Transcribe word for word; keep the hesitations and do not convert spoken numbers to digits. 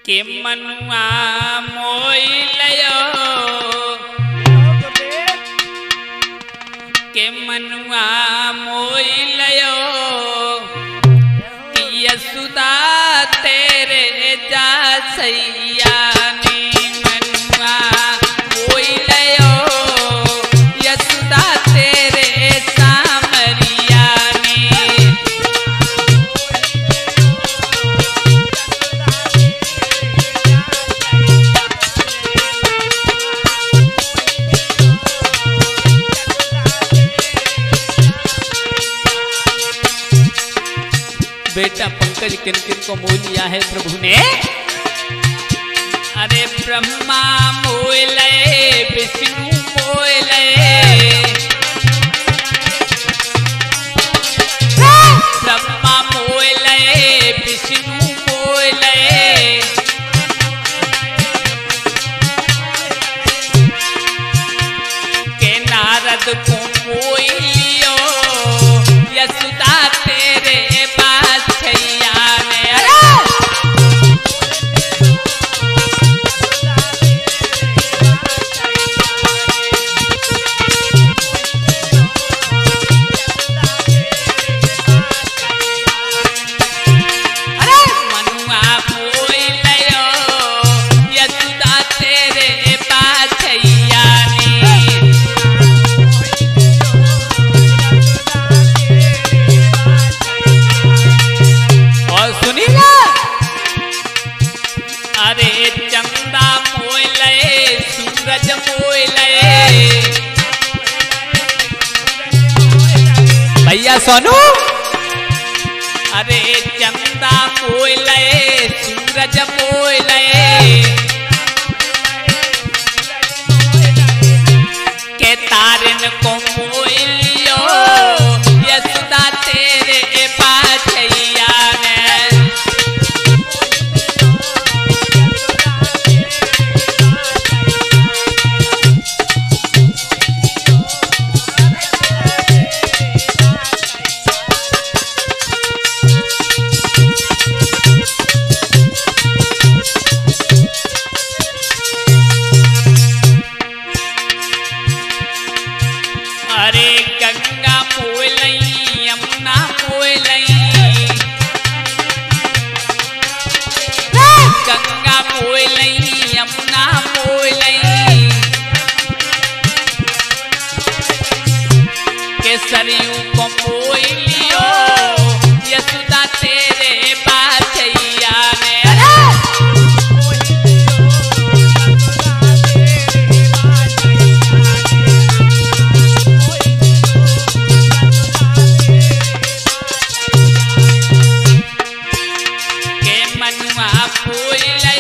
के मनुआ मोई लयो के मनुआ मोई लयो कि यशुदा तेरे जा सैया ने मनुआ मोई लयो यशुदा तेरे सामरिया ने बेटा पंकज किन किन को मोह लिया है प्रभु ने। अरे ब्रह्मा मोह लए विष्णु मोह लए ब्रह्मा मोह लए विष्णु मोह लए के नारद को मोह लियो यशुदा तेरे चंदा मोह लए सूरज मोह लए भैया सोनू। अरे चंदा मोह लए सूरज मोह लए के तारन को मोह लियो यशुदा तेरे पाछैया ने अरे गंगा मोह लई यमुना मोह लई गंगा मोह लई यमुना मोह लई के सरयू को मोह लियो यशुदा तेरे पाछैया ने मनुआ मोह लयो